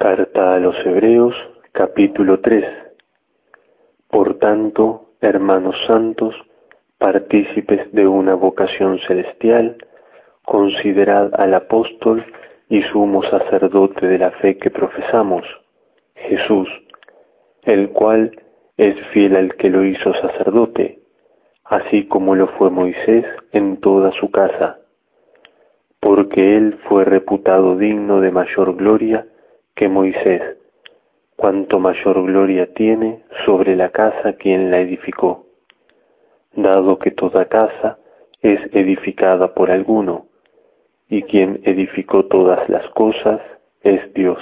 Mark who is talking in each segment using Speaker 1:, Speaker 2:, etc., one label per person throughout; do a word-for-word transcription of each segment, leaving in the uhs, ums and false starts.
Speaker 1: Carta a los Hebreos, capítulo tres. Por tanto, hermanos santos, partícipes de una vocación celestial, considerad al apóstol y sumo sacerdote de la fe que profesamos, Jesús, el cual es fiel al que lo hizo sacerdote, así como lo fue Moisés en toda su casa, porque él fue reputado digno de mayor gloria que Moisés, cuanto mayor gloria tiene sobre la casa quien la edificó, dado que toda casa es edificada por alguno, y quien edificó todas las cosas es Dios.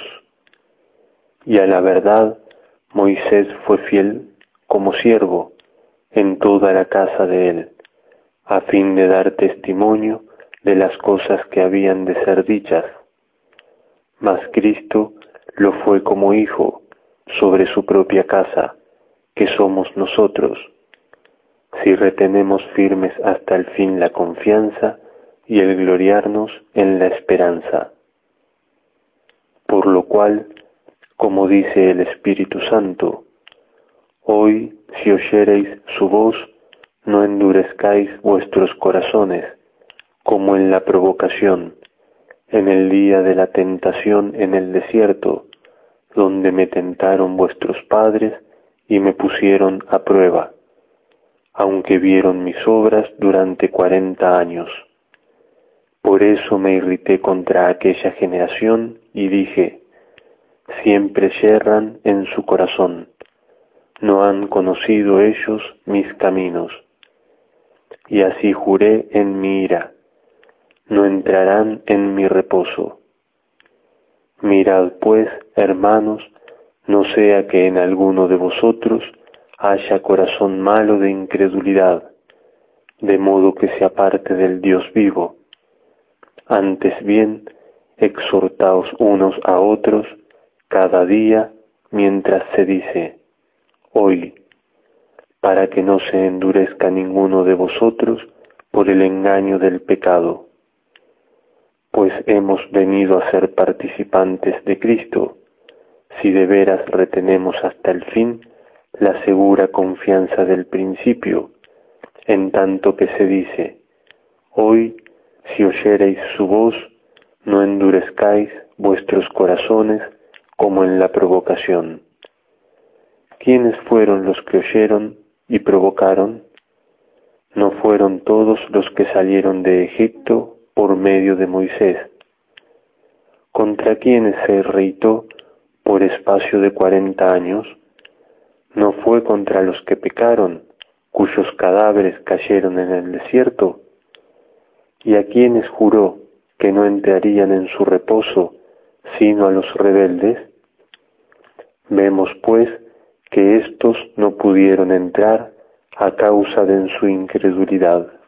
Speaker 1: Y a la verdad, Moisés fue fiel como siervo en toda la casa de él, a fin de dar testimonio de las cosas que habían de ser dichas. Mas Cristo lo fue como hijo sobre su propia casa, que somos nosotros, si retenemos firmes hasta el fin la confianza y el gloriarnos en la esperanza. Por lo cual, como dice el Espíritu Santo, hoy, si oyereis su voz, no endurezcáis vuestros corazones, como en la provocación, en el día de la tentación en el desierto, donde me tentaron vuestros padres y me pusieron a prueba, aunque vieron mis obras durante cuarenta años. Por eso me irrité contra aquella generación y dije, siempre yerran en su corazón, no han conocido ellos mis caminos. Y así juré en mi ira, no entrarán en mi reposo. Mirad pues, hermanos, no sea que en alguno de vosotros haya corazón malo de incredulidad, de modo que se aparte del Dios vivo. Antes bien, exhortaos unos a otros cada día mientras se dice, hoy, para que no se endurezca ninguno de vosotros por el engaño del pecado. Pues hemos venido a ser participantes de Cristo, si de veras retenemos hasta el fin la segura confianza del principio, en tanto que se dice, hoy, si oyereis su voz, no endurezcáis vuestros corazones como en la provocación. ¿Quiénes fueron los que oyeron y provocaron? ¿No fueron todos los que salieron de Egipto por medio de Moisés? ¿Contra quiénes se irritó por espacio de cuarenta años? ¿No fue contra los que pecaron, cuyos cadáveres cayeron en el desierto? ¿Y a quiénes juró que no entrarían en su reposo, sino a los rebeldes? Vemos, pues, que éstos no pudieron entrar a causa de su incredulidad.